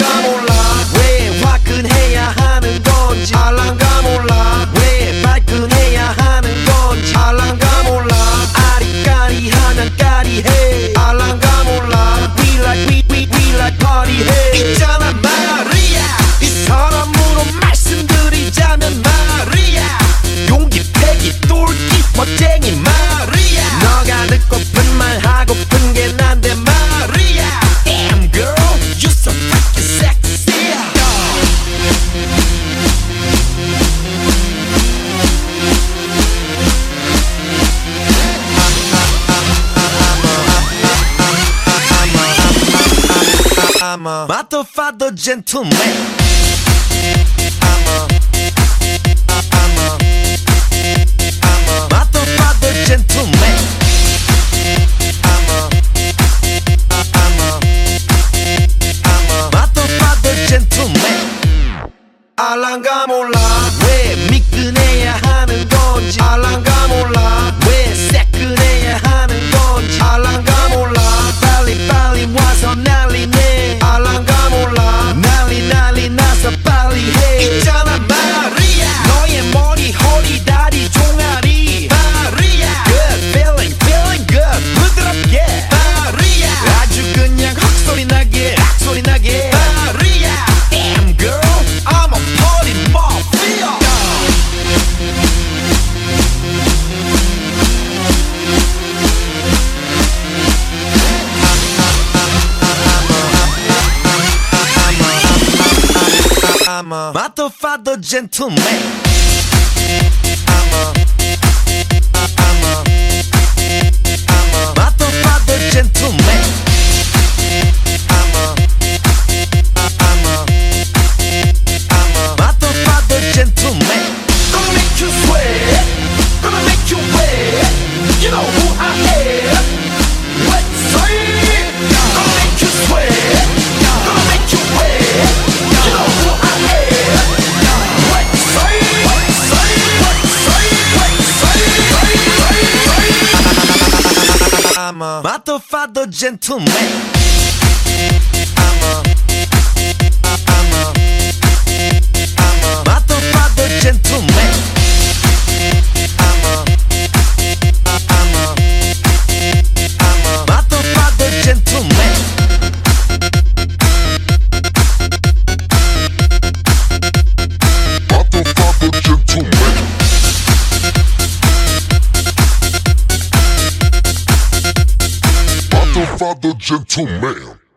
알랑가 몰라 왜 화끈해야 하는 건지 알랑가 몰라 왜 발끈해야 하는 건지 알랑가 몰라 아리까리하면 까리해 알랑가 몰라 We like party 해 있잖아 마리아 이 사람으로 말씀드리자면 마리아 용기 패기 똘끼 멋쟁이 마리아 너가 듣고픈 말 하고픈 게 난데 마리아 Damn girl you so freaking sexy I'm a motherfucker gentleman I'm a motherfucker gentleman I'm a motherfucker gentleman 알랑가 몰라 왜 미끈해야 하는 건지 알랑가 몰라 왜 새끈해야 하는 건지 알랑가 몰라 빨리 와서 난리네 알랑가 몰라 난리 나서 빨리 해 있잖아 마리아 너의 머리 허리 다리 종아리 마리아 Good feeling good 부드럽게 마리아 아주 그냥 헉소리 나게 마리아 Damn girl I'm a party mafia I'm a motherfucker gentleman I'm a motherfucker gentleman I'm a motherfucker gentleman Gonna make you sweat Gonna make you wet You know who I am Let's say Gonna make you sweat Gonna make you wet You know who I am Let's say I'm a motherfucker gentleman I'm a motherfucker gentleman I'm a motherfucker gentleman motherfucker gentleman motherfucker gentleman